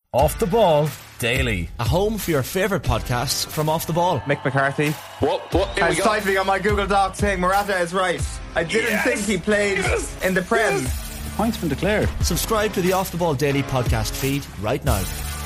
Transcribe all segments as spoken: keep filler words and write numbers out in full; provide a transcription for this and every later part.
Off the Ball Daily. A home for your favourite podcasts from Off the Ball. Mick McCarthy. What? What? Here I we was go. typing on my Google Doc saying Morata is right. I didn't Yes. think he played Yes. in the Prem. Yes. Points been declared. Subscribe to the Off the Ball Daily podcast feed right now.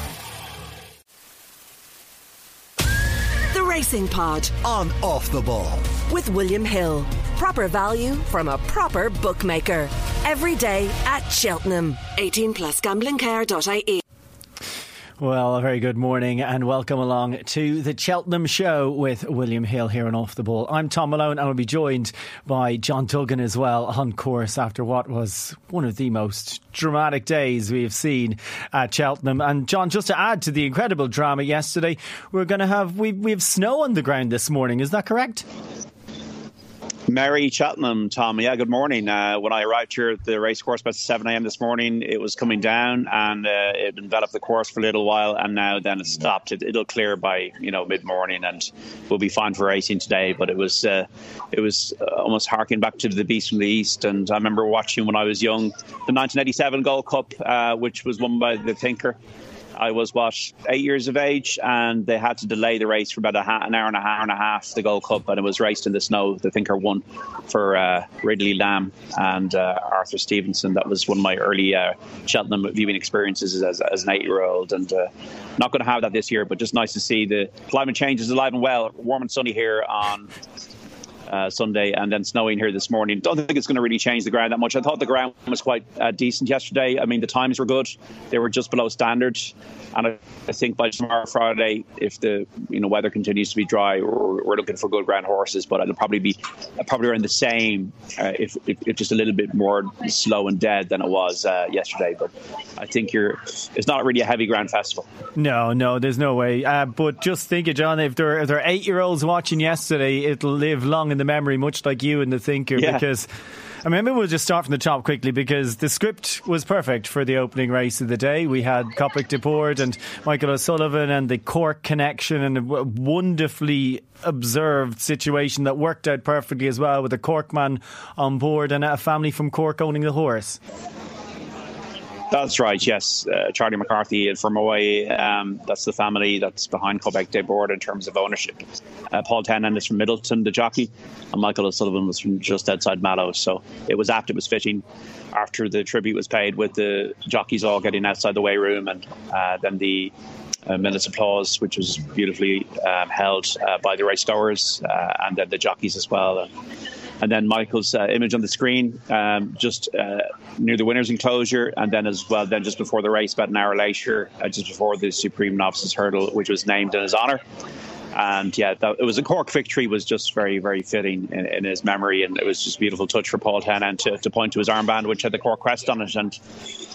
The Racing Pod On Off the Ball. with William Hill. Proper value from a proper bookmaker. Every day at Cheltenham. eighteen plus gamblingcare dot I E. Well, a very good morning and welcome along to the Cheltenham Show with William Hill here on Off the Ball. I'm Tom Malone and I'll be joined by John Duggan as well on course after what was one of the most dramatic days we've seen at Cheltenham. And John, just to add to the incredible drama yesterday, we're going to have, we, we have snow on the ground this morning, is that correct? Merry Cheltenham, Tom. Yeah, good morning. Uh, when I arrived here at the racecourse about seven a.m. this morning, it was coming down and uh, it enveloped the course for a little while, and now then it stopped. It, it'll clear by you know mid-morning, and we'll be fine for racing today. But it was uh, it was uh, almost harking back to the Beast from the East. And I remember watching when I was young the nineteen eighty-seven Gold Cup, uh, which was won by the Tinker. I was, what, eight years of age, and they had to delay the race for about a ha- an hour and a half, hour and a half, the Gold Cup, and it was raced in the snow. The Tinker won for uh, Ridley Lamb and uh, Arthur Stevenson. That was one of my early uh, Cheltenham viewing experiences as, as an eight-year-old, and uh, not going to have that this year, but just nice to see the climate change is alive and well. Warm and sunny here on Uh, Sunday, and then snowing here this morning. Don't think it's going to really change the ground that much. I thought the ground was quite uh, decent yesterday. I mean, the times were good. They were just below standard. And I, I think by tomorrow, Friday, if the you know weather continues to be dry, we're, we're looking for good ground horses. But it'll probably be uh, probably around the same, uh, if, if, if just a little bit more slow and dead than it was uh, yesterday. But I think you're. It's not really a heavy ground festival. No, no, there's no way. Uh, but just think it, John, if there, if there are eight-year-olds watching yesterday, it'll live long in the memory, much like you and the Thinker, yeah. because I remember we'll just start from the top quickly, because the script was perfect for the opening race of the day. We had Copic de Board and Michael O'Sullivan and the Cork connection, and a wonderfully observed situation that worked out perfectly as well, with a Cork man on board and a family from Cork owning the horse. That's right, yes. Uh, Charlie McCarthy and Fermoy, um, that's the family that's behind Quebec Day Board in terms of ownership. Uh, Paul Tennant is from Middleton, the jockey, and Michael O'Sullivan was from just outside Mallow. So it was apt, it was fitting after the tribute was paid, with the jockeys all getting outside the weigh room, and uh, then the uh, minute's applause, which was beautifully um, held uh, by the race goers uh, and then the jockeys as well. And, And then Michael's uh, image on the screen um, just uh, near the winners enclosure, and then as well, then just before the race, about an hour later, uh, just before the Supreme Novices Hurdle, which was named in his honour. And yeah, that, it was a Cork victory, was just very, very fitting in, in his memory, and it was just a beautiful touch for Paul Tennant to, to point to his armband, which had the Cork crest on it. And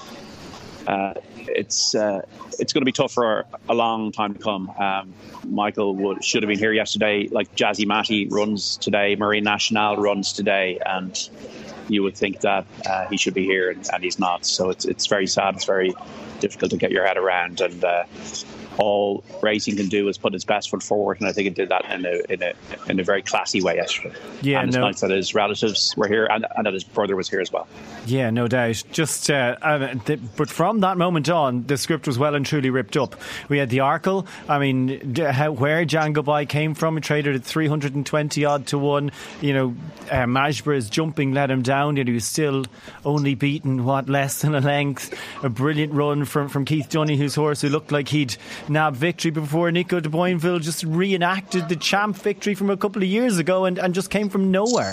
uh, it's uh, it's going to be tough for a long time to come. Um, Michael would, should have been here yesterday. Like Jazzy Matty runs today, Marine Nationale runs today, and you would think that uh, he should be here, and, and he's not. So it's it's very sad. It's very difficult to get your head around, and uh, all racing can do is put its best foot forward, and I think it did that in a in a in a very classy way yesterday. Yeah, and it's no. nice that his relatives were here, and, and that his brother was here as well. Yeah, no doubt. Just, uh, uh, th- but from that moment on, the script was well and truly ripped up. We had the Arkle. I mean, d- how, where Django Boy came from, it traded at three hundred twenty odd to one. You know, uh, Majbura's jumping let him down, and he was still only beaten, what, less than a length. A brilliant run from, from Keith Dunny, whose horse, who looked like he'd nab victory before Nico de Boinville just reenacted the champ victory from a couple of years ago, and, and just came from nowhere.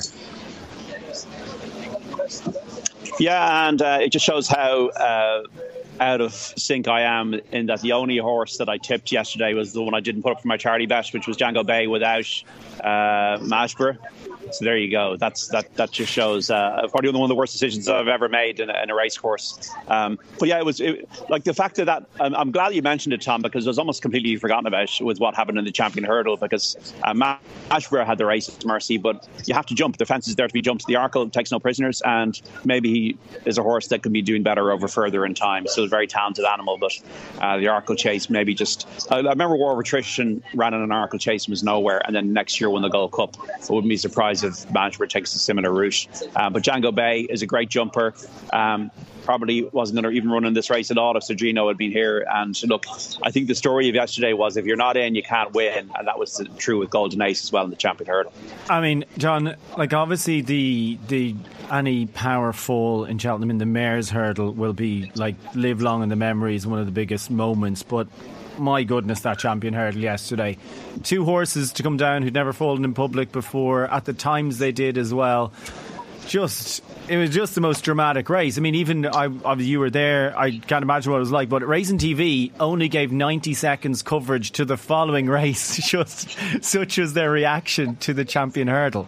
Yeah, and uh, it just shows how uh, out of sync I am, in that the only horse that I tipped yesterday was the one I didn't put up for my charity bet, which was Django Bay without uh, Majbura. So there you go. That's that. That just shows uh, probably one of the worst decisions I've ever made in a, in a race course. Um, but yeah, it was it, like the fact that, that I'm, I'm glad you mentioned it, Tom, because it was almost completely forgotten about with what happened in the Champion Hurdle. Because uh, Majbura had the race at mercy, but you have to jump. The fence is there to be jumped. The Arkle takes no prisoners, and maybe he is a horse that can be doing better over further in time. Still a very talented animal, but uh, the Arkle chase maybe just. I, I remember War of Attrition ran in an Arkle chase and was nowhere, and then next year won the Gold Cup. I wouldn't be surprised of management takes a similar route. Um, but Django Bay is a great jumper. Um, probably wasn't going to even run in this race at all if Sergino had been here. And look, I think the story of yesterday was if you're not in, you can't win. And that was true with Golden Ace as well in the Champion Hurdle. I mean, John, like obviously the the any power fall in Cheltenham in the Mares Hurdle will be like live long in the memories, one of the biggest moments. But my goodness, that Champion Hurdle yesterday. Two horses to come down who'd never fallen in public before, at the times they did as well. Just, it was just the most dramatic race. I mean, even I, I, you were there, I can't imagine what it was like, but Racing T V only gave ninety seconds coverage to the following race, just such was their reaction to the Champion Hurdle.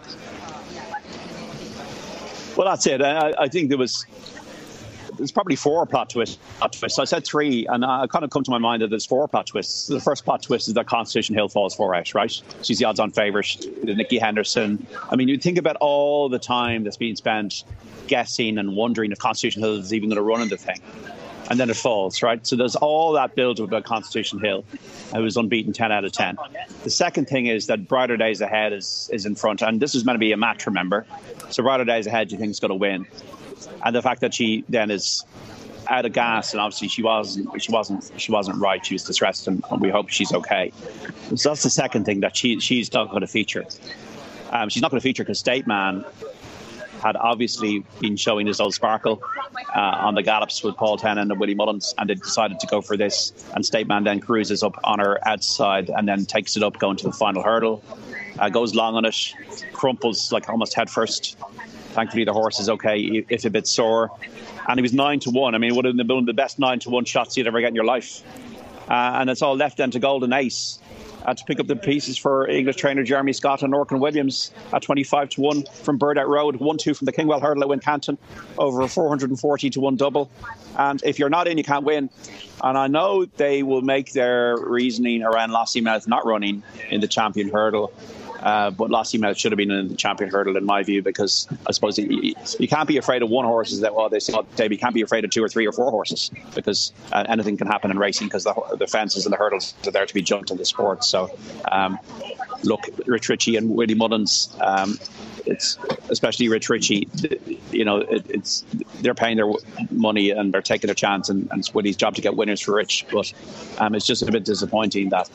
Well, that's it. I, I think there was there's probably four plot twists. Plot twists. So I said three, and I kind of come to my mind that there's four plot twists. The first plot twist is that Constitution Hill falls four out, right? She's the odds-on favourite. Nicky Henderson. I mean, you think about all the time that's being spent guessing and wondering if Constitution Hill is even going to run in the thing. And then it falls, right? So there's all that build-up about Constitution Hill. It was unbeaten ten out of ten. The second thing is that Brighter Days Ahead is, is in front. And this is meant to be a match, remember? So Brighter Days Ahead, you think is going to win. And the fact that she then is out of gas, and obviously she wasn't, she wasn't, she wasn't right. She was distressed, and we hope she's okay. So that's the second thing, that she she's not going to feature. Um, she's not going to feature because State Man had obviously been showing his old sparkle uh, on the gallops with Paul Tennant and Willie Mullins, and they decided to go for this. And State Man then cruises up on her outside and then takes it up going to the final hurdle. Uh, goes long on it, crumples like almost head first. Thankfully, the horse is okay, if a bit sore. And he was nine to one. I mean, it would have been one of the best nine to one shots you'd ever get in your life. Uh, and it's all left then to Golden Ace uh, to pick up the pieces for English trainer Jeremy Scott and Orkin Williams at twenty-five to one from Burdout Road, one two from the Kingwell Hurdle at Wincanton, over a four hundred forty to one double. And if you're not in, you can't win. And I know they will make their reasoning around Lossiemouth not running in the Champion Hurdle. Uh, but Lossiemouth should have been in the Champion Hurdle, in my view, because I suppose you, you can't be afraid of one horse. Is that well, they say, Dave, you can't be afraid of two or three or four horses, because uh, anything can happen in racing, because the, the fences and the hurdles are there to be jumped in the sport. So, um, look, Rich Ritchie and Willie Mullins, um, it's especially Rich Ritchie. You know, it, it's they're paying their money and they're taking a chance, and, and it's Willie's job to get winners for Rich. But um, it's just a bit disappointing that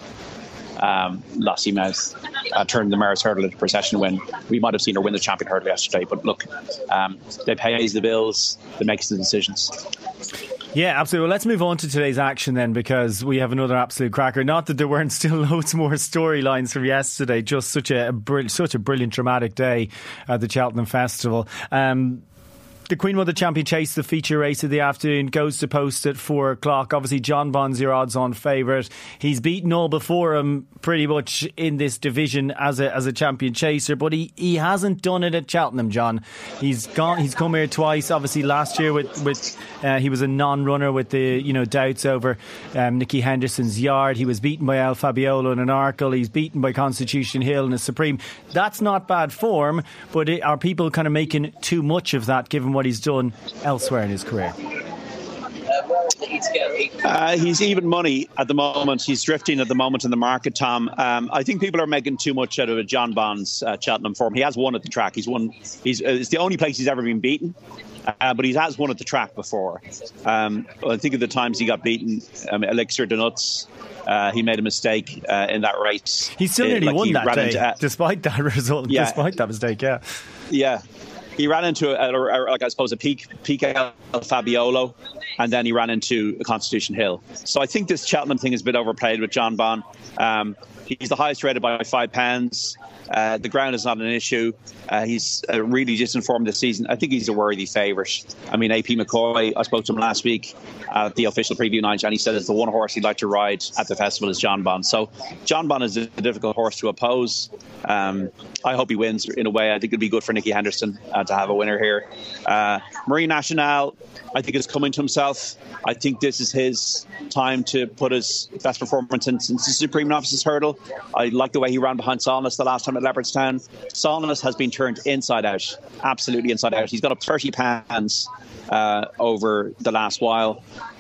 Um, Lossiemouth uh, turned the Mares Hurdle into a procession win. We might have seen her win the Champion Hurdle yesterday, but look, um, they pay the bills, they make the decisions. Yeah, absolutely. Well, let's move on to today's action then, because we have another absolute cracker. Not that there weren't still loads more storylines from yesterday, just such a, a such a brilliant, dramatic day at the Cheltenham Festival. Um, The Queen Mother Champion Chase, the feature race of the afternoon, goes to post at four o'clock. Obviously, John Bond's your odds-on favourite. He's beaten all before him pretty much in this division as a as a champion chaser, but he, he hasn't done it at Cheltenham, John. He's gone. He's come here twice. Obviously, last year with with uh, he was a non-runner with the you know doubts over um, Nicky Henderson's yard. He was beaten by El Fabiolo in an Arkle. He's beaten by Constitution Hill in a Supreme. That's not bad form, but it, are people kind of making too much of that, given what he's done elsewhere in his career? Uh, he's even money at the moment. He's drifting at the moment in the market, Tom. Um, I think people are making too much out of it. John Bond's uh, Cheltenham form. He has won at the track. He's won. He's uh, it's the only place he's ever been beaten. Uh, but he has won at the track before. Um, I think of the times he got beaten. Um, Elixir de Nuts. Uh, he made a mistake uh, in that race. He still nearly uh, like won that day, into, uh, despite that result. Yeah. Despite that mistake, yeah. Yeah. He ran into, a, a, a, like I suppose, a peak, peak El Fabiolo, and then he ran into a Constitution Hill. So I think this Cheltenham thing is a bit overplayed with John Bond. Um, he's the highest rated by five pounds. Uh, the ground is not an issue. Uh, he's uh, really just informed this season. I think he's a worthy favourite. I mean, A P McCoy, I spoke to him last week at the official preview night, and he said it's the one horse he'd like to ride at the festival is John Bond. So John Bond is a difficult horse to oppose. Um, I hope he wins in a way. I think it'd be good for Nicky Henderson uh, to have a winner here. Uh, Marie Nationale, I think, is coming to himself. I think this is his time to put his best performance in since the Supreme Novices Hurdle. I like the way he ran behind Solness the last time at Leopardstown. Solness has been turned inside out, absolutely inside out. He's got up thirty pounds uh, over the last while.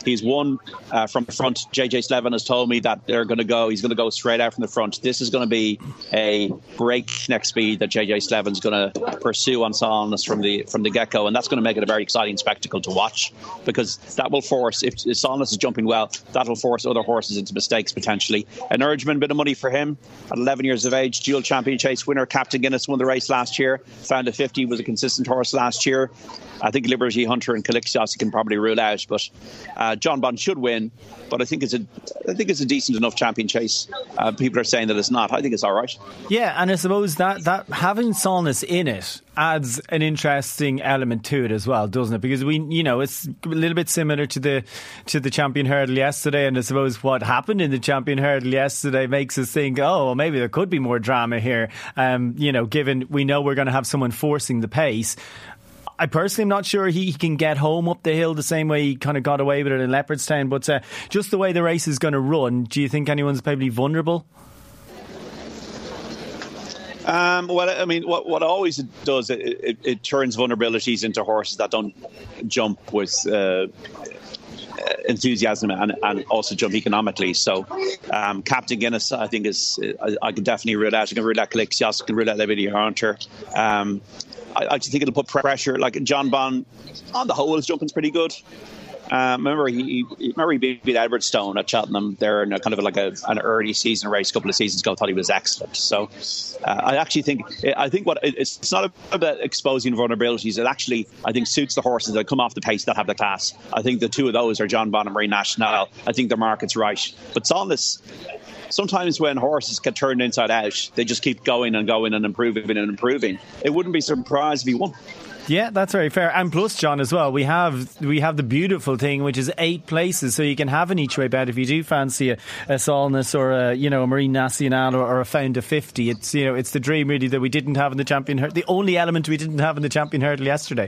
He's won uh, from the front. J J Slevin has told me that they're going to go. He's going to go straight out from the front. This is going to be a breakneck speed that J J Slevin's going to pursue on Solness from the from the get-go, and that's going to make it a very exciting spectacle to watch, because that will force, if, if Solness is jumping well, that will force other horses into mistakes potentially. An Urgeman, bit of money for him at eleven years of age, dual champion chase winner. Captain Guinness won the race last year. Found a fifty, was a consistent horse last year. I think Liberty Hunter and Calixios can probably rule out, but uh, John Bond should win. But I think it's a, I think it's a decent enough champion chase. Uh, people are saying that it's not. I think it's all right. Yeah, and I suppose that that having Solness in it adds an interesting element to it as well, doesn't it? Because we, you know, it's a little bit similar to the to the Champion Hurdle yesterday, and I suppose what happened in the Champion Hurdle yesterday makes us think, oh, well, maybe there could be more drama here. Um, you know, given we know we're going to have someone forcing the pace. I personally am not sure he, he can get home up the hill the same way he kind of got away with it in Leopardstown, but uh, just the way the race is going to run, do you think anyone's probably vulnerable? Um, well, I mean, what what always it does, it, it, it turns vulnerabilities into horses that don't jump with uh, enthusiasm and, and also jump economically. So, um, Captain Guinness, I think, is I, I can definitely rule out. I can rule out Calixios, I can rule out Liberty Hunter. Um, I, I just think it'll put pressure. Like John Bond, on the whole, his jumping's pretty good. Uh, remember, he, he remember he beat, beat Edwardstone at Cheltenham there in a kind of like a, an early season race a couple of seasons ago. I thought he was excellent. So uh, I actually think I think what it's, it's not about exposing vulnerabilities. It actually, I think, suits the horses that come off the pace that have the class. I think the two of those are John Bond and Marine National. I think the market's right. But Solness, sometimes when horses get turned inside out, they just keep going and going and improving and improving. It wouldn't be surprised if he won. Yeah, that's very fair. And plus, John, as well, we have we have the beautiful thing, which is eight places, so you can have an each way bet if you do fancy a, a Solness or a, you know, a Marine National or, or a Found a fifty. It's, you know, it's the dream really that we didn't have in the Champion Hurdle, the only element we didn't have in the Champion Hurdle yesterday.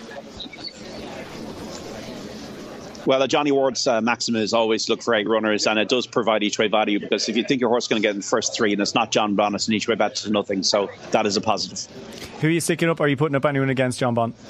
Well, at Johnny Ward's uh, maxim is always look for eight runners, and it does provide each way value, because if you think your horse is going to get in the first three and it's not John Bond, it's an each way bet to nothing. So that is a positive. Who are you sticking up? Are you putting up anyone against John Bond?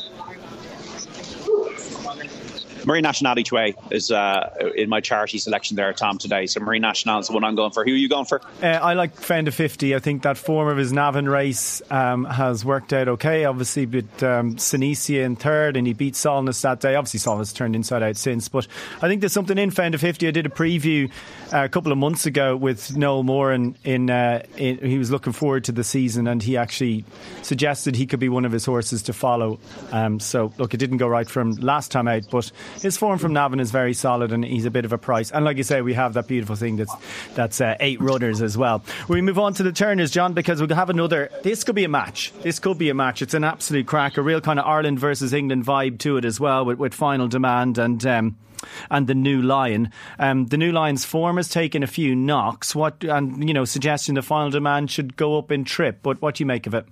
Marine National each way is uh, in my charity selection there, Tom, today. So Marine National is the one I'm going for. Who are you going for? Uh, I like Found a fifty. I think that form of his Navan race um, has worked out okay. Obviously, with um, Synesia in third, and he beat Solness that day. Obviously, Solness turned inside out since. But I think there's something in Found a fifty. I did a preview uh, a couple of months ago with Noel Moran. In, uh, in, he was looking forward to the season, and he actually suggested he could be one of his horses to follow. Um, so, look, it didn't go right for him last time out, but his form from Navan is very solid, and he's a bit of a price. And like you say, we have that beautiful thing that's that's uh, eight runners as well. We move on to the turners, John, because we'll have another. This could be a match. This could be a match. It's an absolute crack, a real kind of Ireland versus England vibe to it as well, with, with Final Demand and um, and the New Lion. Um, the New Lion's form has taken a few knocks. What and you know, suggesting the Final Demand should go up in trip. But what do you make of it?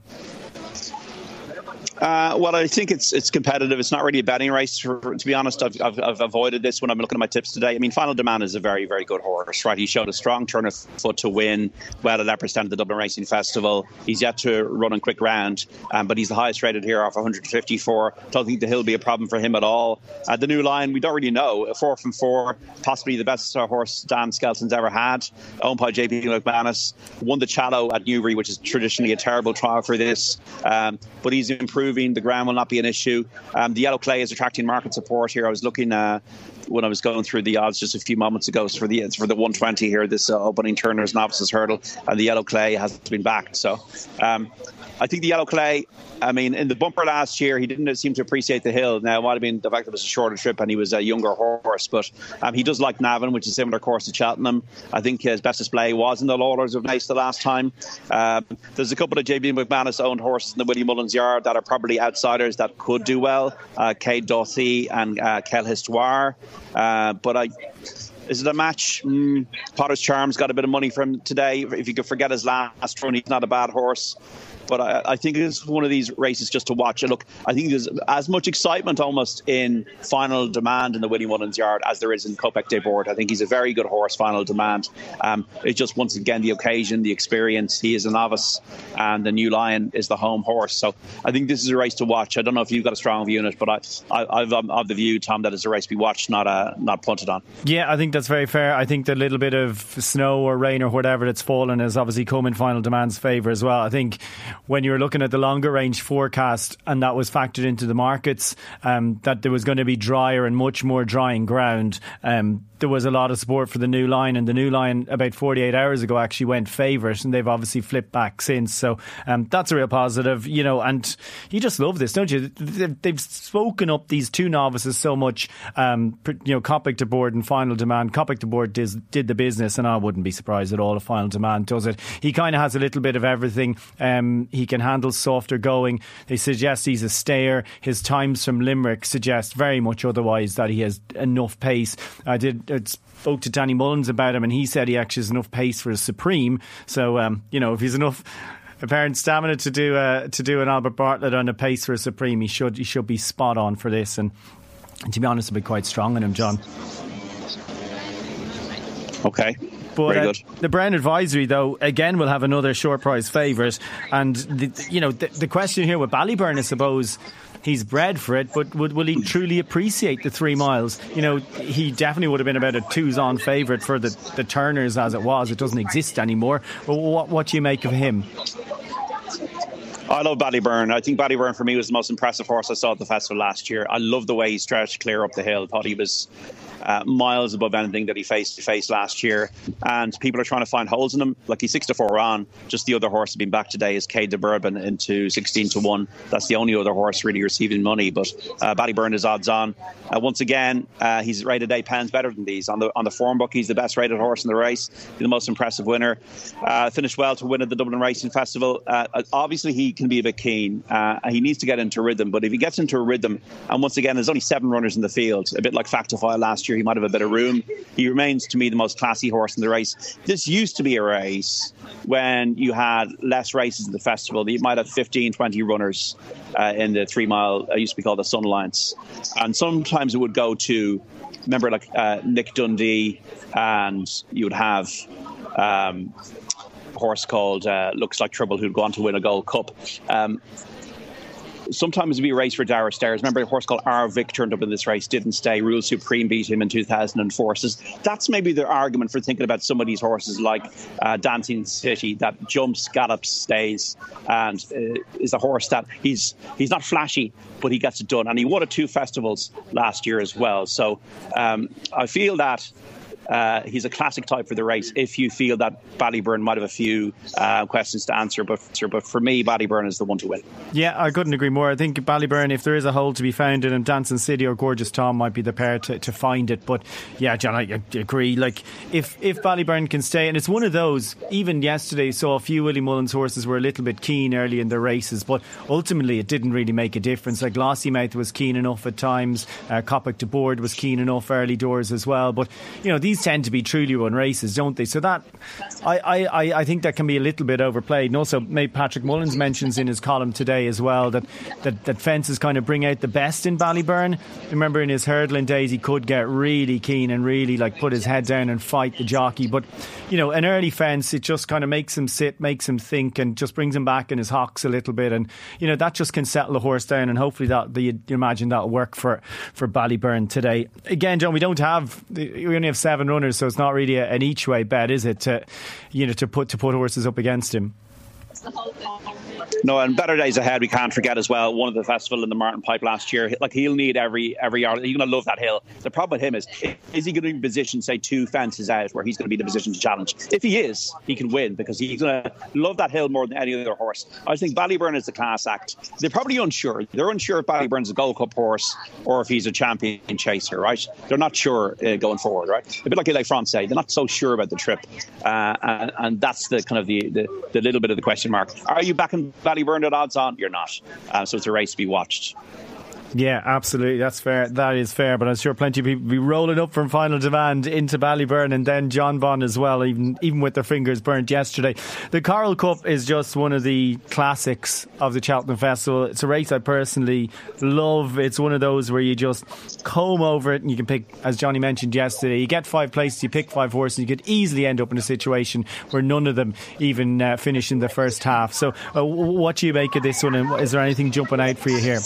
Uh, well, I think it's it's competitive. It's not really a betting race. For, for, to be honest, I've, I've, I've avoided this when I'm looking at my tips today. I mean, Final Demand is a very, very good horse, right? He showed a strong turn of foot to win well at Leopardstown at the Dublin Racing Festival. He's yet to run a quick round, um, but he's the highest rated here off one fifty-four. Don't think the hill will be a problem for him at all. Uh, the New Lion, we don't really know. A four from four, possibly the best uh, horse Dan Skelton's ever had. Owned by J P McManus. Won the Challow at Newbury, which is traditionally a terrible trial for this. Um, but he's improved. The ground will not be an issue. Um, the Yellow Clay is attracting market support here. I was looking uh, when I was going through the odds just a few moments ago for the for the one twenty here, this uh, opening Turner's Novices Hurdle, and the Yellow Clay has been backed. So um, I think the Yellow Clay, I mean, in the bumper last year, he didn't seem to appreciate the hill. Now, it might have been the fact that it was a shorter trip and he was a younger horse, but um, he does like Navan, which is a similar course to Cheltenham. I think his best display was in the Lauders of Nice the last time. Um, there's a couple of J B McManus owned horses in the Willie Mullins yard that are probably outsiders that could do well. Uh, Cade Dothy and uh, Kel Histoire. Uh, but I... Is it a match? Mm, Potter's Charm's got a bit of money from today. If you could forget his last run, he's not a bad horse. But I, I think it's one of these races just to watch. And look, I think there's as much excitement almost in Final Demand in the Willie Mullins yard as there is in Kopek de Board. I think he's a very good horse, Final Demand. Um, it's just, once again, the occasion, the experience. He is a novice and the New Lion is the home horse. So I think this is a race to watch. I don't know if you've got a strong view in it, but I, I, I've um, of the view, Tom, that it's a race to be watched, not uh, not punted on. Yeah, I think that's very fair. I think the little bit of snow or rain or whatever that's fallen has obviously come in Final Demand's favour as well. I think when you're looking at the longer range forecast, and that was factored into the markets, um, that there was going to be drier and much more drying ground, um, there was a lot of support for the New Lion, and the New Lion about forty-eight hours ago actually went favourite, and they've obviously flipped back since. So um, that's a real positive, you know, and you just love this, don't you? They've, they've spoken up these two novices so much, um, you know, Kopek de Board and Final Demand. Kopek de Board did, did the business, and I wouldn't be surprised at all if Final Demand does it. He kind of has a little bit of everything. Um, he can handle softer going. They suggest he's a stayer. His times from Limerick suggest very much otherwise, that he has enough pace. I did I spoke to Danny Mullins about him, and he said he actually has enough pace for a Supreme. So um, you know, if he's enough apparent stamina to do uh, to do an Albert Bartlett on a pace for a Supreme, he should he should be spot on for this. And, and to be honest, I'll be quite strong in him, John. Okay. But Very uh, good. The Brown Advisory, though, again, will have another short prize favourite. And, the, you know, the, the question here with Ballyburn, I suppose, he's bred for it, but would, will he truly appreciate the three miles? You know, he definitely would have been about a twos-on favourite for the, the Turners as it was. It doesn't exist anymore. Well, what, what do you make of him? I love Ballyburn. I think Ballyburn for me was the most impressive horse I saw at the festival last year. I love the way he stretched clear up the hill. I thought he was uh, miles above anything that he faced faced last year. And people are trying to find holes in him. Like, he's six to four on. Just the other horse that's been back today is Cade de Bourbon into sixteen to one. That's the only other horse really receiving money. But uh, Ballyburn is odds on. Uh, once again, uh, he's rated eight pounds better than these. On the on the form book, he's the best rated horse in the race. He's the most impressive winner. Uh, finished well to win at the Dublin Racing Festival. Uh, obviously, he can be a bit keen. Uh, he needs to get into rhythm, but if he gets into a rhythm, and once again, there's only seven runners in the field, a bit like Factify last year, he might have a bit of room. He remains, to me, the most classy horse in the race. This used to be a race when you had less races in the festival. You might have fifteen, twenty runners uh, in the three mile, it used to be called the Sun Alliance. And sometimes it would go to, remember, like uh, Nick Dundee, and you would have um, horse called uh, Looks Like Trouble, who'd go on to win a Gold Cup. Um, sometimes it'd be a race for Dara Stairs. Remember, a horse called R. Vic turned up in this race, didn't stay. Rule Supreme beat him in two thousand four. So that's maybe the argument for thinking about some of these horses like uh, Dancing City, that jumps, gallops, stays, and uh, is a horse that he's he's not flashy, but he gets it done. And he won at two festivals last year as well. So um, I feel that Uh, he's a classic type for the race if you feel that Ballyburn might have a few uh, questions to answer. But, but for me, Ballyburn is the one to win. Yeah, I couldn't agree more. I think Ballyburn, if there is a hole to be found in him, Dancing City or Gorgeous Tom might be the pair to, to find it. But yeah, John, I, I agree. Like, if, if Ballyburn can stay, and it's one of those, even yesterday saw a few Willie Mullins horses were a little bit keen early in the races, but ultimately it didn't really make a difference. Like, Lossymouth was keen enough at times, uh, Kopek de Board was keen enough early doors as well. But, you know, these tend to be truly run races, don't they? So that I, I, I think that can be a little bit overplayed. And also, maybe Patrick Mullins mentions in his column today as well that, that, that fences kind of bring out the best in Ballyburn. Remember, in his hurdling days, he could get really keen and really like put his head down and fight the jockey. But, you know, an early fence, it just kind of makes him sit, makes him think, and just brings him back in his hocks a little bit. And, you know, that just can settle the horse down, and hopefully that you imagine that'll work for, for Ballyburn today. Again, John, we don't have, we only have seven runners, so it's not really a, an each way bet, is it? To, you know, to put to put horses up against him. No, and better days ahead. We can't forget as well, one of the festival in the Martin Pipe last year. Like, he'll need every every yard. He's going to love that hill. The problem with him is, is he going to be in position, say, two fences out, where he's going to be in the position to challenge? If he is, he can win, because he's going to love that hill more than any other horse. I think Ballyburn is the class act. They're probably unsure. They're unsure if Ballyburn's a Gold Cup horse or if he's a champion chaser, right? They're not sure uh, going forward, right? A bit like Ile Francais. They're not so sure about the trip. Uh, and, and that's the kind of the, the, the little bit of the question mark. Are you back in Ballyburn at odds on? You're not. Uh, so it's a race to be watched. Yeah, absolutely. That's fair. That is fair. But I'm sure plenty of people will be rolling up from Final Demand into Ballyburn, and then John Bond as well, even even with their fingers burnt yesterday. The Coral Cup is just one of the classics of the Cheltenham Festival. It's a race I personally love. It's one of those where you just comb over it and you can pick, as Johnny mentioned yesterday, you get five places, you pick five horses, and you could easily end up in a situation where none of them even uh, finish in the first half. So uh, what do you make of this one, and is there anything jumping out for you here?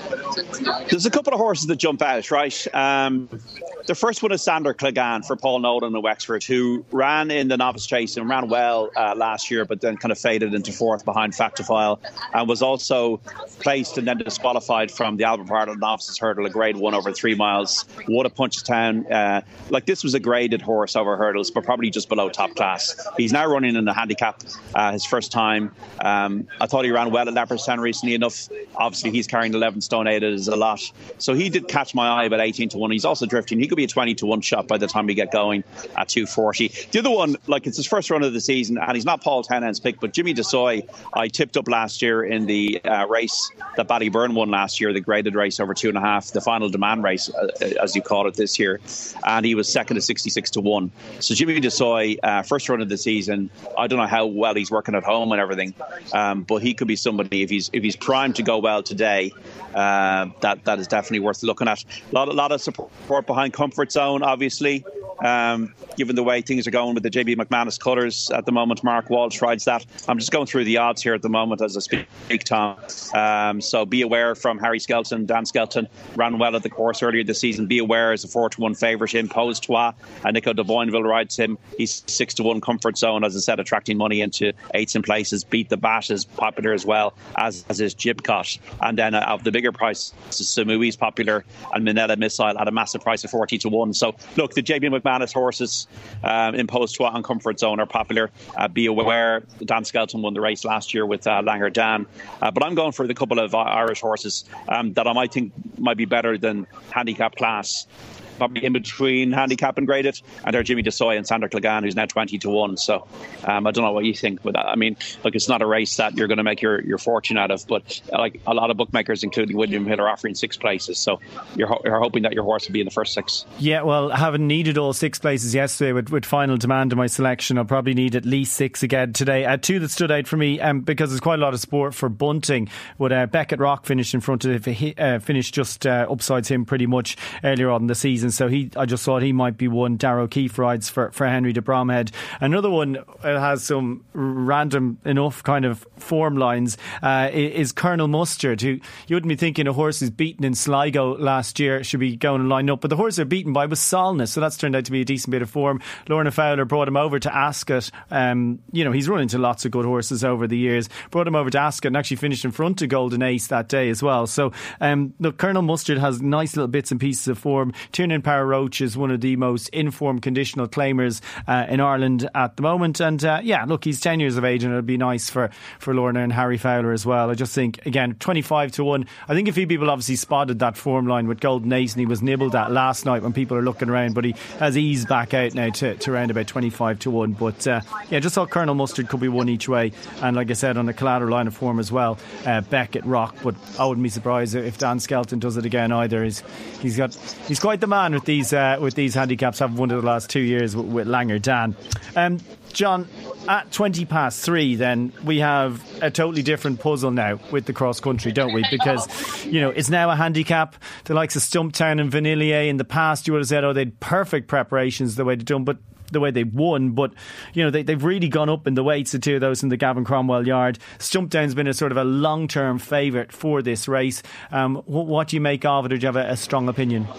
There's a couple of horses that jump out, right? Um, the first one is Sander Clegane for Paul Nolan of Wexford, who ran in the novice chase and ran well uh, last year, but then kind of faded into fourth behind Factifile, and was also placed and then disqualified from the Albert Bartlett Novices Hurdle, a grade one over three miles. Won at Punchestown. Uh, like this was a graded horse over hurdles, but probably just below top class. He's now running in the handicap, uh, his first time. Um, I thought he ran well at Leopardstown recently enough. Obviously, he's carrying eleven stone eight is a lot. So he did catch my eye about eighteen to one. He's also drifting. He could be a twenty to one shot by the time we get going at two forty. The other one, like it's his first run of the season, and he's not Paul Tennant's pick, but Jimmy DeSoy, I tipped up last year in the uh, race that Ballyburn won last year, the graded race over two and a half, the Final Demand race, uh, as you call it this year, and he was second to sixty-six to one. So Jimmy DeSoy, uh, first run of the season, I don't know how well he's working at home and everything, um, but he could be somebody, if he's if he's primed to go well today, uh, that that is definitely worth looking at. A lot, a lot of support behind Comfort Zone, obviously. Um, given the way things are going with the J B McManus colours at the moment, Mark Walsh rides that. I'm just going through the odds here at the moment as I speak, Tom. Um, so Be Aware from Harry Skelton, Dan Skelton, ran well at the course earlier this season. Be Aware is a four to one favourite. Impose Toi, and Nico de Boinville rides him. He's six to one. Comfort Zone, as I said, attracting money into eights and places. Beat the Bat is popular as well, as, as is Jibcot. And then uh, of the bigger price, Samui's popular, and Minella Missile at a massive price of forty to one. So look, the J B McManus horses, um, Impose Toi and Comfort Zone, are popular. Uh, Be Aware, Dan Skelton won the race last year with uh, Langer Dan. Uh, but I'm going for the couple of uh, Irish horses um, that I might think might be better than handicap class. Probably in between handicap and graded, and they're Jimmy DeSoy and Sander Clegane, who's now twenty to one. So um, I don't know what you think with that. I mean, look, it's not a race that you're going to make your, your fortune out of, but uh, like a lot of bookmakers, including William Hill, are offering six places. So you're, ho- you're hoping that your horse will be in the first six. Yeah, well, having needed all six places yesterday with, with Final Demand in my selection, I'll probably need at least six again today. Uh, two that stood out for me, um, because there's quite a lot of sport for bunting, with uh, Beckett Rock finished in front of him, uh, finished just uh, upsides him pretty much earlier on in the season. So he, I just thought he might be one. Darrow O'Keefe rides for, for Henry de Bromhead. Another one that has some random enough kind of form lines uh, is Colonel Mustard, who you wouldn't be thinking a horse is beaten in Sligo last year should be going and line up, but the horse they're beaten by was Solness, so that's turned out to be a decent bit of form. Lorna Fowler brought him over to Ascot. Um, you know, he's run into lots of good horses over the years. Brought him over to Ascot and actually finished in front of Golden Ace that day as well. So um, look, Colonel Mustard has nice little bits and pieces of form. Tiernan Power Roach is one of the most informed conditional claimers uh, in Ireland at the moment, and uh, yeah, look, he's ten years of age, and it'll be nice for, for Lorna and Harry Fowler as well. I just think, again, twenty-five to one. I think a few people obviously spotted that form line with Golden Ace, and he was nibbled at last night when people are looking around, but he has eased back out now to, to around about twenty-five to one. But uh, yeah, just thought Colonel Mustard could be one each way, and like I said, on the collateral line of form as well, uh, Beckett Rock. But I wouldn't be surprised if Dan Skelton does it again either. He's, he's got he's quite the man with these uh, with these handicaps, having won it the last two years with, with Langer Dan. Um, John, at twenty past three, then we have a totally different puzzle now with the cross country, don't we? Because, you know, it's now a handicap. The likes of Stumptown and Vanillier, in the past you would have said, oh, they had perfect preparations the way they've done, but the way they won, but you know, they, they've really gone up in the weights, the two of those in the Gavin Cromwell yard. Stumptown's been a sort of a long-term favourite for this race. Um, what, what do you make of it, or do you have a, a strong opinion?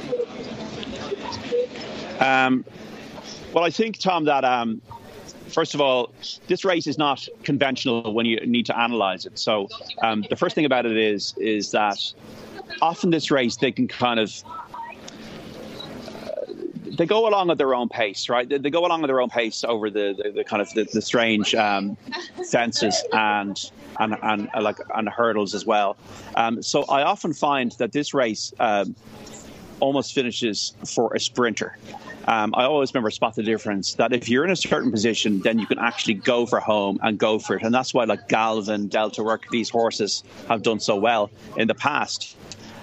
Um, well, I think, Tom, that um, first of all, this race is not conventional when you need to analyse it. So um, the first thing about it is is that often this race, they can kind of they go along at their own pace, right? They, they go along at their own pace over the, the, the kind of the, the strange um, fences and and and uh, like and hurdles as well. Um, so I often find that this race um, almost finishes for a sprinter. Um, I always remember spot the difference, that if you're in a certain position, then you can actually go for home and go for it. And that's why like Galvin, Delta Work, these horses have done so well in the past.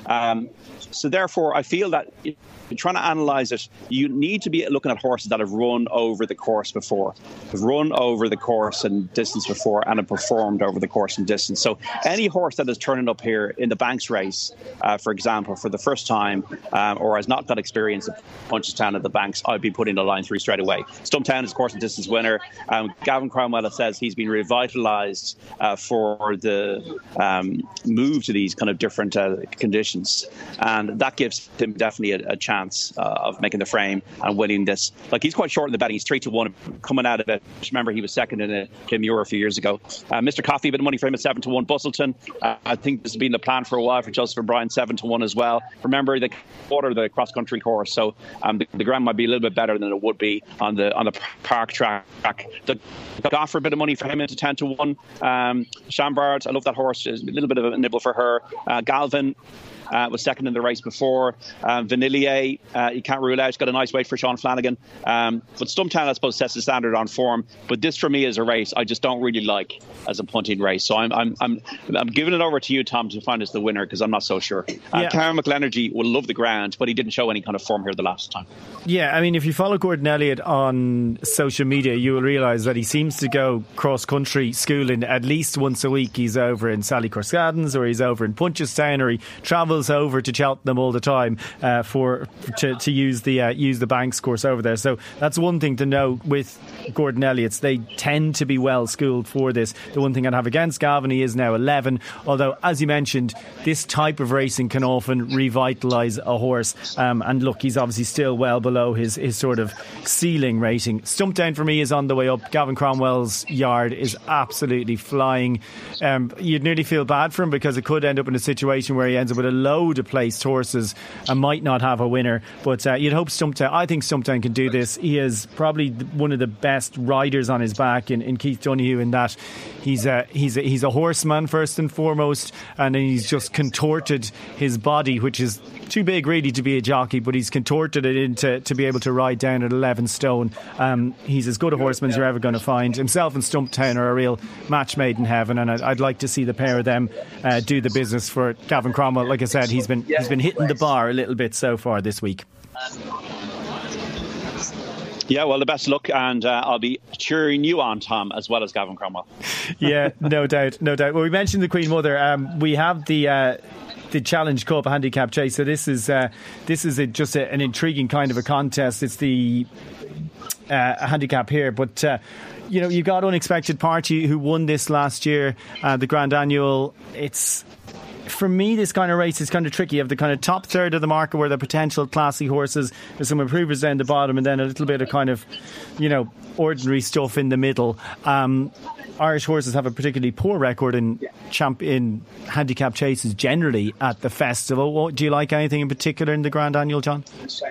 Um, so therefore, I feel that trying to analyse it, you need to be looking at horses that have run over the course before, have run over the course and distance before, and have performed over the course and distance. So any horse that is turning up here in the Banks race, uh, for example, for the first time, um, or has not got experience of Punchestown at the Banks, I'd be putting the line through straight away. Stumptown is course and distance winner. Um, Gavin Cromwell says he's been revitalised uh, for the um, move to these kind of different uh, conditions, and that gives him definitely a, a chance Uh, of making the frame and winning this. Like, he's quite short in the betting. He's three to one coming out of it. Remember, he was second in a Plymouth a few years ago. Uh, Mister Coffey, a bit of money for him at seven to one. Bustleton, uh, I think this has been the plan for a while for Joseph O'Brien, seven to one as well. Remember, the quarter the cross country course, so um, the, the ground might be a little bit better than it would be on the on the park track. The, the offer a bit of money for him into ten to one. Um, Chambard, I love that horse. A little bit of a nibble for her. Uh, Galvin. Uh, was second in the race before. Um, Vanillier, uh, you can't rule out. Got a nice weight for Sean Flanagan. Um, but Stumptown, I suppose, sets the standard on form. But this, for me, is a race I just don't really like as a punting race. So I'm I'm I'm, I'm giving it over to you, Tom, to find us the winner, because I'm not so sure. Uh, yeah. Karen McLenergy will love the ground, but he didn't show any kind of form here the last time. Yeah, I mean, if you follow Gordon Elliott on social media, you will realise that he seems to go cross-country schooling at least once a week. He's over in Sally Corskadens, or he's over in Punchestown, or he travels over to Cheltenham all the time uh, for to, to use the uh, use the Banks course over there. So that's one thing to know with Gordon Elliott's. They tend to be well schooled for this. The one thing I'd have against Gavin, he is now eleven, although, as you mentioned, this type of racing can often revitalise a horse, um, and look, he's obviously still well below his, his sort of ceiling rating. Stumptown for me is on the way up. Gavin Cromwell's yard is absolutely flying. Um, you'd nearly feel bad for him, because it could end up in a situation where he ends up with a load of placed horses and might not have a winner, but uh, you'd hope Stumptown, I think Stumptown can do this. He is probably one of the best riders on his back in, in Keith Donoghue, in that he's a, he's, a, he's a horseman first and foremost, and then he's just contorted his body, which is too big really to be a jockey, but he's contorted it into to be able to ride down at eleven stone. Um, he's as good a horseman as you're ever going to find. Himself and Stumptown are a real match made in heaven, and I'd, I'd like to see the pair of them uh, do the business for Gavin Cromwell. Like I said, he's been he's been hitting the bar a little bit so far this week. Yeah, well, the best of luck, and uh, I'll be cheering you on, Tom, as well as Gavin Cromwell. Yeah, no doubt, no doubt. Well, we mentioned the Queen Mother. Um, we have the uh, the Challenge Cup handicap chase. So this is uh, this is a, just a, an intriguing kind of a contest. It's the uh, handicap here, but. Uh, You know, you got Unexpected Party, who won this last year, uh, the Grand Annual. It's, for me, this kind of race is kind of tricky. You have the kind of top third of the market where the potential classy horses, there's some improvers down the bottom, and then a little bit of kind of, you know, ordinary stuff in the middle. Um, Irish horses have a particularly poor record in champ in handicap chases generally at the festival. Do you like anything in particular in the Grand Annual, John?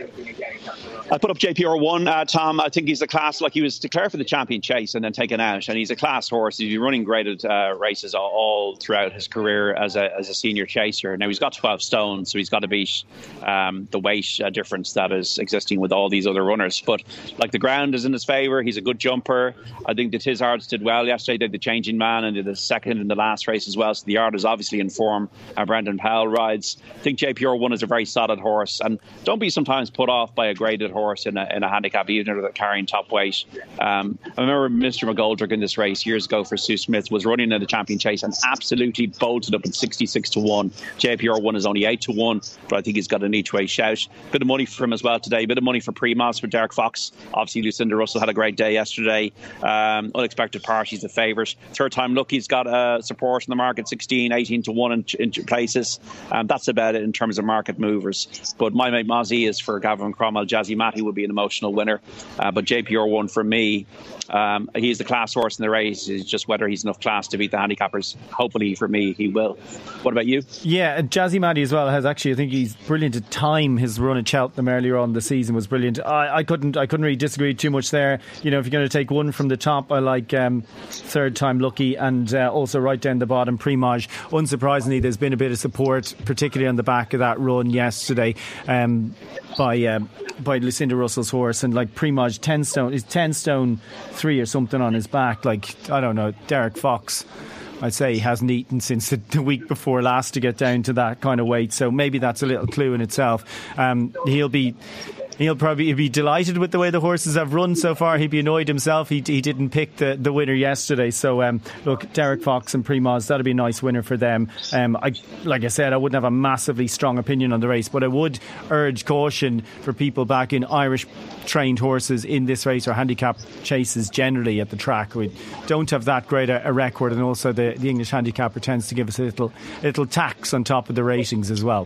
I put up J P R one, uh, Tom. I think he's a class, like he was declared for the champion chase and then taken out, and he's a class horse. He's been running graded uh, races all, all throughout his career as a as a senior chaser. Now he's got twelve stone, so he's got to beat um, the weight uh, difference that is existing with all these other runners. But like the ground is in his favour. He's a good jumper. I think the Tizards did well yesterday. Did the Changing Man and did the second in the last race as well. So the yard is obviously in form. Uh, Brendan Powell rides. I think J P R one is a very solid horse, and don't be sometimes put off by a graded horse. Horse in a, in a handicap, even if they're carrying top weight. Um, I remember Mister McGoldrick in this race years ago for Sue Smith was running in the champion chase and absolutely bolted up at sixty-six to one. J P R one is only eight to one, but I think he's got an each way shout. Bit of money for him as well today. Bit of money for Primas for Derek Fox. Obviously, Lucinda Russell had a great day yesterday. Um, Unexpected Party's the favourite. Third time Lucky's got uh, support in the market, sixteen, eighteen to one in, in places. Um, that's about it in terms of market movers. But my mate Mozzie is for Gavin Cromwell. Jazzy Matt, he would be an emotional winner, uh, but J P R one for me, um, he's the class horse in the race. It's just whether he's enough class to beat the handicappers. Hopefully for me he will. What about you? Yeah, Jazzy Maddie as well has actually, I think he's brilliant at time. His run at Cheltenham earlier on the season was brilliant. I, I couldn't I couldn't really disagree too much there. You know, if you're going to take one from the top, I like um, Third Time Lucky, and uh, also right down the bottom Primage. Unsurprisingly, there's been a bit of support, particularly on the back of that run yesterday um, by um, by Lucinda Russell's horse, and like Primage ten stone is ten stone three or something on his back. Like, I don't know, Derek Fox I'd say he hasn't eaten since the, the week before last to get down to that kind of weight. So maybe that's a little clue in itself. Um, he'll be... He'll probably be delighted with the way the horses have run so far. He'd be annoyed himself. He, he didn't pick the, the winner yesterday. So, um, look, Derek Fox and Primoz, that'll be a nice winner for them. Um, I, like I said, I wouldn't have a massively strong opinion on the race, but I would urge caution for people back in Irish trained horses in this race or handicap chases generally at the track. We don't have that great a, a record, and also the, the English handicapper tends to give us a little, little tax on top of the ratings as well.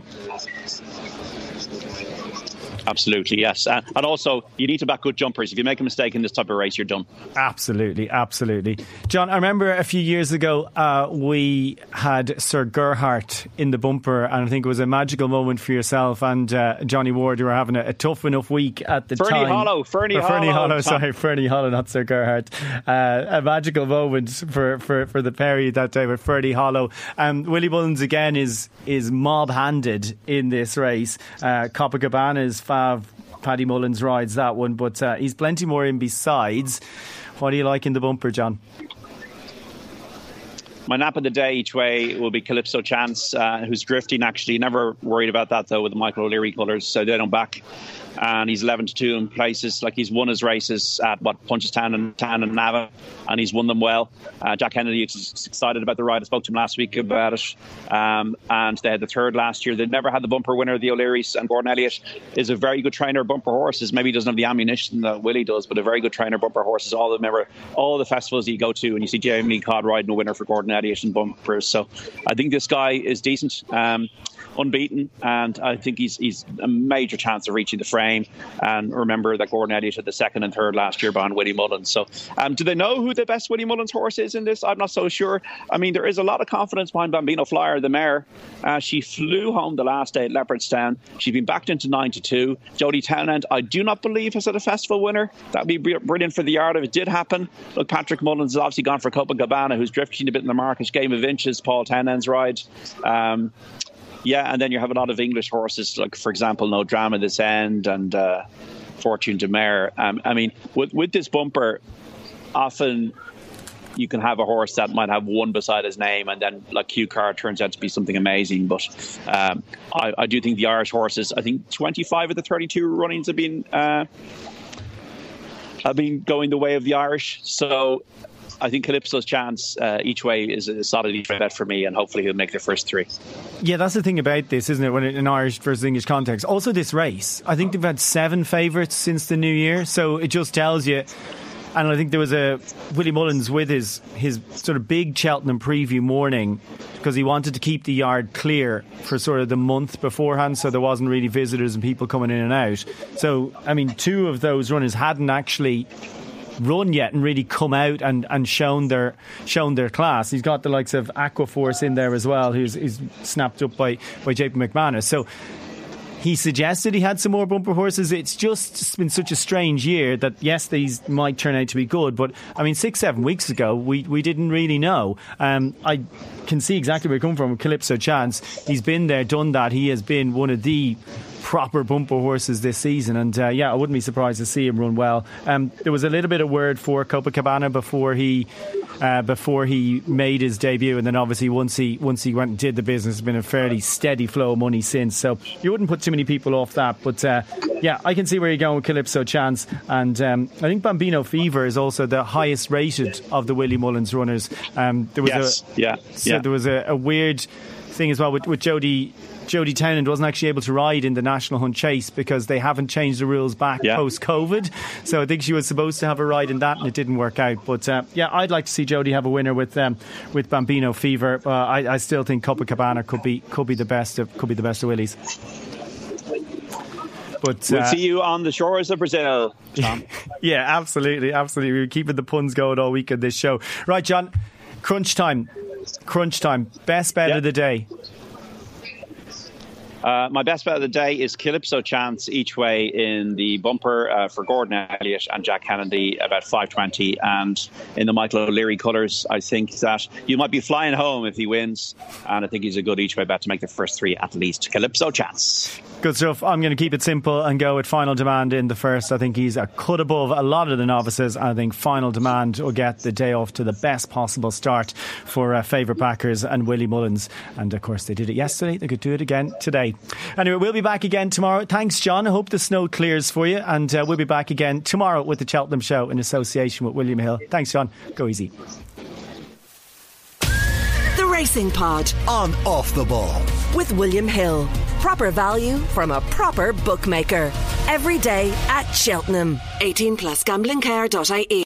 Absolutely, yes. Uh, and also, you need to back good jumpers. If you make a mistake in this type of race, you're done. Absolutely, absolutely. John, I remember a few years ago uh, we had Sir Gerhardt in the bumper, and I think it was a magical moment for yourself and uh, Johnny Ward, who were having a, a tough enough week at the Fernie time. Hollow, Fernie or Fernie Hollow. Hollow, sorry, Fernie Hollow, not Sir Gerhardt. Uh, a magical moment for, for, for the Perry that day with Fernie Hollow. Um, Willie Mullins again is is mob-handed in this race. Uh, Copacabana's Fav Paddy Mullins rides that one, but uh, he's plenty more in besides. What do you like in the bumper, John? My nap of the day each way will be Calypso Chance, uh, who's drifting actually. Never worried about that though with the Michael O'Leary colours, so they don't back. And he's eleven to two in places. Like, he's won his races at what Punchestown and Town and Nava, and he's won them well. Uh, Jack Kennedy is excited about the ride. I spoke to him last week about it. Um, and they had the third last year. They've never had the bumper winner, the O'Learys, and Gordon Elliott is a very good trainer of bumper horses. Maybe he doesn't have the ammunition that Willie does, but a very good trainer of bumper horses. All the remember all the festivals you go to, and you see Jamie Codd riding a winner for Gordon Elliott in bumpers. So I think this guy is decent. Um, unbeaten, and I think he's he's a major chance of reaching the frame. And remember that Gordon Elliott had the second and third last year behind Willie Mullins. So um, do they know who the best Willie Mullins horse is in this? I'm not so sure. I mean, there is a lot of confidence behind Bambino Flyer, the mare. Uh, she flew home the last day at Leopardstown. She's been backed into nine to two. Jodie Townend, I do not believe, has had a festival winner. That would be brilliant for the yard if it did happen. Look, Patrick Mullins has obviously gone for Copacabana, who's drifting a bit in the market. Game of Inches, Paul Townend's ride. Um, Yeah, and then you have a lot of English horses, like, for example, No Drama This End and uh, Fortune de Mare. Um, I mean, with, with this bumper, often you can have a horse that might have one beside his name, and then, like, Q Card turns out to be something amazing. But um, I, I do think the Irish horses, I think twenty-five of the thirty-two runnings have been uh, have been going the way of the Irish. So I think Calypso's Chance uh, each way is a solid each way bet for me, and hopefully he'll make the first three. Yeah, that's the thing about this, isn't it, when it, in Irish versus English context. Also this race, I think they've had seven favourites since the new year, so it just tells you. And I think there was a Willie Mullins with his his sort of big Cheltenham preview morning, because he wanted to keep the yard clear for sort of the month beforehand, so there wasn't really visitors and people coming in and out. So, I mean, two of those runners hadn't actually run yet and really come out and, and shown their shown their class. He's got the likes of Aquaforce in there as well, who's, who's snapped up by, by J P McManus. So he suggested he had some more bumper horses. It's just been such a strange year that, yes, these might turn out to be good, but I mean, six, seven weeks ago, we, we didn't really know. Um, I can see exactly where you're coming from with Calypso Chance. He's been there, done that. He has been one of the proper bumper horses this season, and uh, yeah, I wouldn't be surprised to see him run well. Um, there was a little bit of word for Copacabana before he uh, before he made his debut, and then obviously once he once he went and did the business, it's been a fairly steady flow of money since, so you wouldn't put too many people off that. But uh, yeah, I can see where you're going with Calypso Chance, and um, I think Bambino Fever is also the highest rated of the Willie Mullins runners. Um, there was yes. a, yeah, so yeah. there was a, a weird thing as well with, with Jodie Jodie Townend wasn't actually able to ride in the National Hunt Chase because they haven't changed the rules back yeah. post-COVID. So I think she was supposed to have a ride in that, and it didn't work out. But uh, yeah, I'd like to see Jodie have a winner with um, with Bambino Fever. Uh, I, I still think Copacabana could be could be the best of could be the best of Willies. But we'll uh, see you on the shores of Brazil, Tom. Yeah, absolutely, absolutely. We're keeping the puns going all week on this show. Right, John. Crunch time. Crunch time. Best bet yeah. of the day. Uh, my best bet of the day is Calypso Chance each way in the bumper uh, for Gordon Elliott and Jack Kennedy, about five twenty. And in the Michael O'Leary colours, I think that you might be flying home if he wins. And I think he's a good each way bet to make the first three at least. Calypso Chance. Good stuff. I'm going to keep it simple and go with Final Demand in the first. I think he's a cut above a lot of the novices. I think Final Demand will get the day off to the best possible start for uh, favourite backers and Willie Mullins. And of course, they did it yesterday. They could do it again today. Anyway, we'll be back again tomorrow. Thanks, John. I hope the snow clears for you. And uh, we'll be back again tomorrow with the Cheltenham Show in association with William Hill. Thanks, John. Go easy. The Racing Pod on Off the Ball with William Hill. Proper value from a proper bookmaker. Every day at Cheltenham. eighteen plus gambling care dot I E